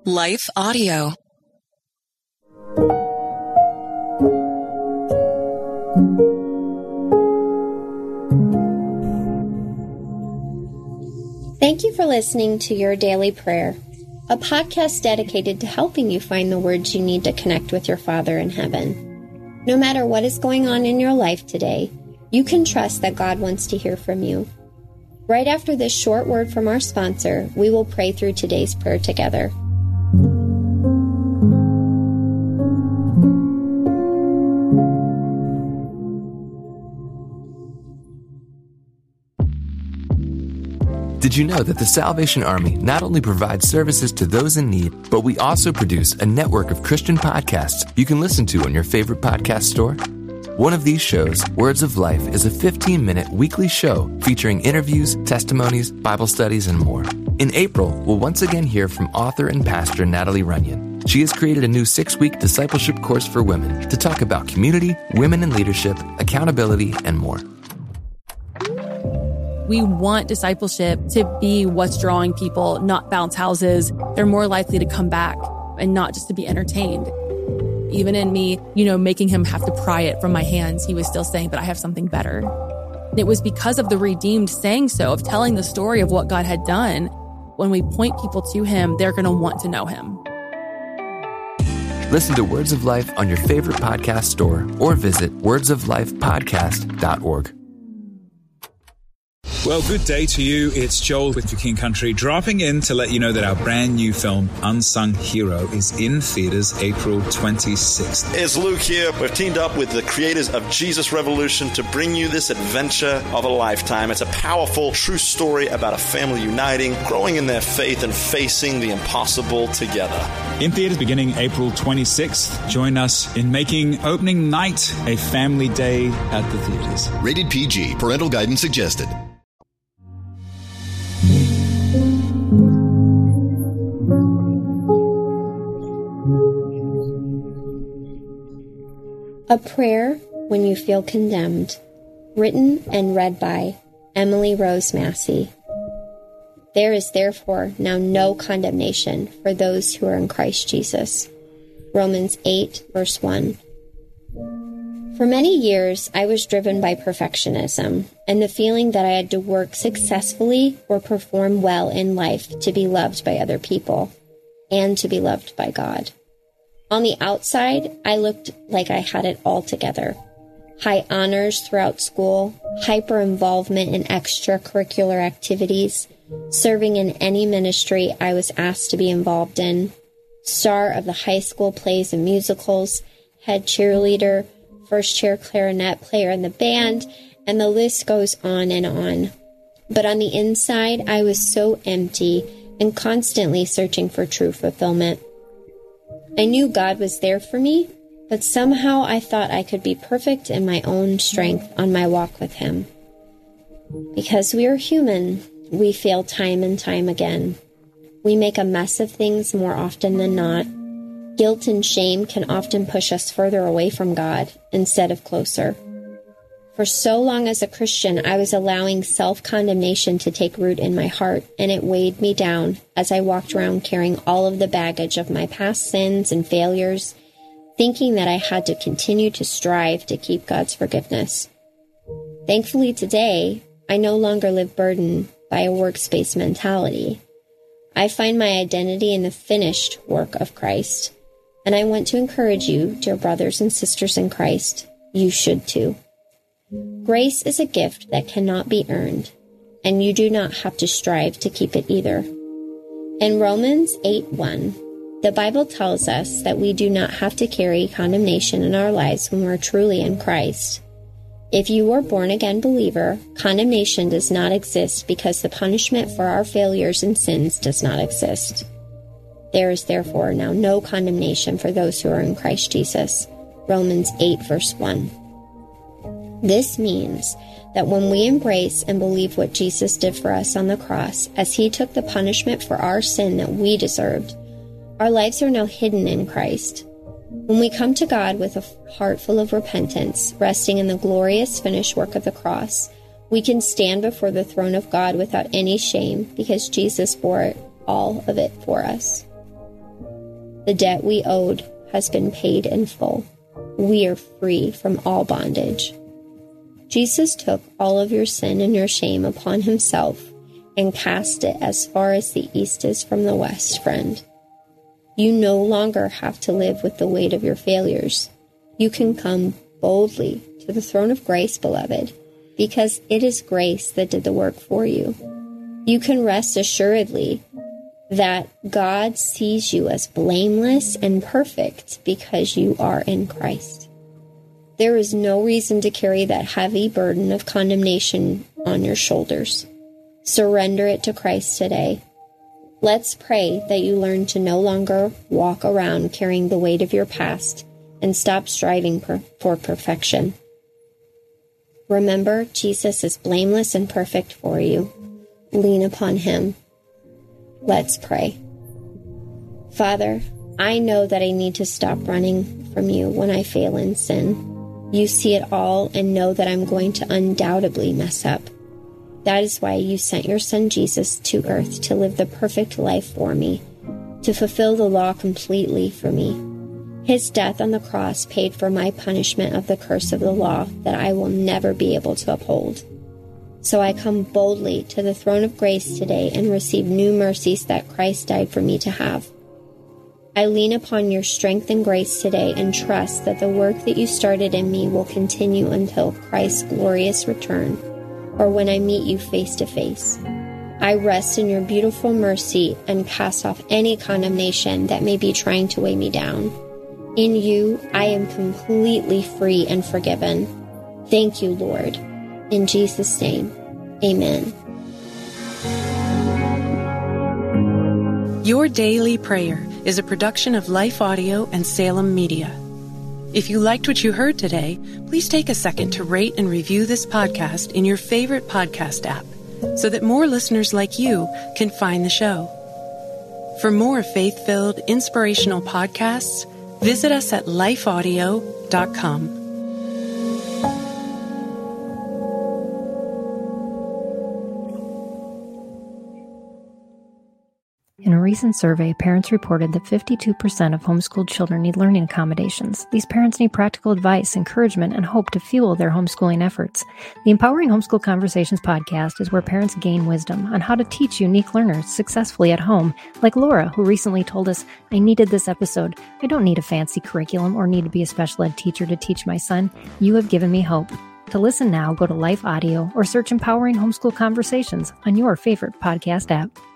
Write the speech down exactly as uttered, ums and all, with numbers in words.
Life Audio. Thank you for listening to Your Daily Prayer, a podcast dedicated to helping you find the words you need to connect with your Father in heaven. No matter what is going on in your life today, you can trust that God wants to hear from you. Right after this short word from our sponsor, we will pray through today's prayer together. Did you know that the Salvation Army not only provides services to those in need, but we also produce a network of Christian podcasts you can listen to on your favorite podcast store? One of these shows, Words of Life, is a fifteen-minute weekly show featuring interviews, testimonies, Bible studies, and more. In April, we'll once again hear from author and pastor Natalie Runyon. She has created a new six-week discipleship course for women to talk about community, women in leadership, accountability, and more. We want discipleship to be what's drawing people, not bounce houses. They're more likely to come back and not just to be entertained. Even in me, you know, making him have to pry it from my hands, he was still saying, but I have something better. And it was because of the redeemed saying so, of telling the story of what God had done. When we point people to him, they're going to want to know him. Listen to Words of Life on your favorite podcast store or visit words of life podcast dot org. Well, good day to you. It's Joel with Your King Country, dropping in to let you know that our brand new film, Unsung Hero, is in theaters April twenty-sixth. It's Luke here. We've teamed up with the creators of Jesus Revolution to bring you this adventure of a lifetime. It's a powerful, true story about a family uniting, growing in their faith, and facing the impossible together. In theaters beginning April twenty-sixth. Join us in making opening night a family day at the theaters. Rated P G. Parental guidance suggested. A Prayer When You Feel Condemned, written and read by Emily Rose Massey. There is therefore now no condemnation for those who are in Christ Jesus. Romans eight, verse one. For many years, I was driven by perfectionism and the feeling that I had to work successfully or perform well in life to be loved by other people and to be loved by God. On the outside, I looked like I had it all together. High honors throughout school, hyper involvement in extracurricular activities, serving in any ministry I was asked to be involved in, star of the high school plays and musicals, head cheerleader, first chair clarinet player in the band, and the list goes on and on. But on the inside, I was so empty and constantly searching for true fulfillment. I knew God was there for me, but somehow I thought I could be perfect in my own strength on my walk with Him. Because we are human, we fail time and time again. We make a mess of things more often than not. Guilt and shame can often push us further away from God instead of closer. For so long as a Christian, I was allowing self-condemnation to take root in my heart, and it weighed me down as I walked around carrying all of the baggage of my past sins and failures, thinking that I had to continue to strive to keep God's forgiveness. Thankfully today, I no longer live burdened by a workspace mentality. I find my identity in the finished work of Christ, and I want to encourage you, dear brothers and sisters in Christ, you should too. Grace is a gift that cannot be earned, and you do not have to strive to keep it either. In Romans eight one, the Bible tells us that we do not have to carry condemnation in our lives when we're truly in Christ. If you are a born-again believer, condemnation does not exist because the punishment for our failures and sins does not exist. There is therefore now no condemnation for those who are in Christ Jesus. Romans eight, verse one. This means that when we embrace and believe what Jesus did for us on the cross, as He took the punishment for our sin that we deserved, our lives are now hidden in Christ. When we come to God with a heart full of repentance, resting in the glorious finished work of the cross, we can stand before the throne of God without any shame because Jesus bore all of it for us. The debt we owed has been paid in full. We are free from all bondage. Jesus took all of your sin and your shame upon himself and cast it as far as the east is from the west, friend. You no longer have to live with the weight of your failures. You can come boldly to the throne of grace, beloved, because it is grace that did the work for you. You can rest assuredly that God sees you as blameless and perfect because you are in Christ. There is no reason to carry that heavy burden of condemnation on your shoulders. Surrender it to Christ today. Let's pray that you learn to no longer walk around carrying the weight of your past and stop striving per- for perfection. Remember, Jesus is blameless and perfect for you. Lean upon him. Let's pray. Father, I know that I need to stop running from you when I fail in sin. You see it all and know that I'm going to undoubtedly mess up. That is why you sent your son Jesus to earth to live the perfect life for me, to fulfill the law completely for me. His death on the cross paid for my punishment of the curse of the law that I will never be able to uphold. So I come boldly to the throne of grace today and receive new mercies that Christ died for me to have. I lean upon your strength and grace today and trust that the work that you started in me will continue until Christ's glorious return, or when I meet you face to face. I rest in your beautiful mercy and cast off any condemnation that may be trying to weigh me down. In you, I am completely free and forgiven. Thank you, Lord. In Jesus' name, amen. Your Daily Prayer is a production of Life Audio and Salem Media. If you liked what you heard today, please take a second to rate and review this podcast in your favorite podcast app so that more listeners like you can find the show. For more faith-filled, inspirational podcasts, visit us at life audio dot com. In a recent survey, parents reported that fifty-two percent of homeschooled children need learning accommodations. These parents need practical advice, encouragement, and hope to fuel their homeschooling efforts. The Empowering Homeschool Conversations podcast is where parents gain wisdom on how to teach unique learners successfully at home, like Laura, who recently told us, "I needed this episode. I don't need a fancy curriculum or need to be a special ed teacher to teach my son. You have given me hope." To listen now, go to Life Audio or search Empowering Homeschool Conversations on your favorite podcast app.